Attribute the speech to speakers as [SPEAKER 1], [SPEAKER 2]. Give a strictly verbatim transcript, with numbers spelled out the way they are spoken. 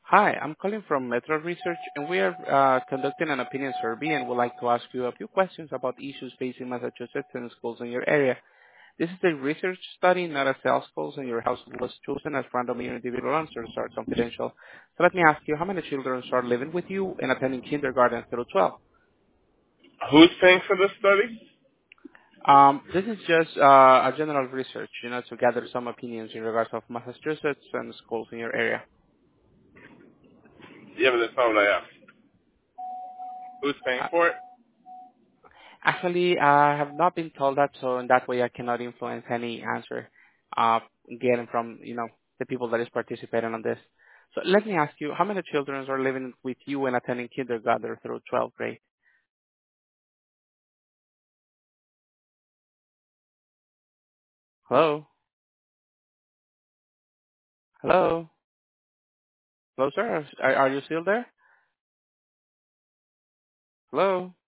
[SPEAKER 1] Hi, I'm calling from Metro Research, and we are uh, conducting an opinion survey and would like to ask you a few questions about issues facing Massachusetts and schools in your area. This is a research study, not a sales call, and your household was chosen as random and individual answers are confidential. So let me ask you, how many children are living with you and attending kindergarten through twelve?
[SPEAKER 2] Who's paying for this study?
[SPEAKER 1] Um, this is just uh, a general research, you know, to gather some opinions in regards of Massachusetts and schools in your area.
[SPEAKER 2] Yeah, but that's not what I asked. Who's paying
[SPEAKER 1] Uh,
[SPEAKER 2] for it?
[SPEAKER 1] Actually, I have not been told that, so in that way I cannot influence any answer uh, getting from, you know, the people that is participating on this. So let me ask you, how many children are living with you and attending kindergarten through twelfth grade? Hello? Hello? Hello, sir? Are, are you still there? Hello?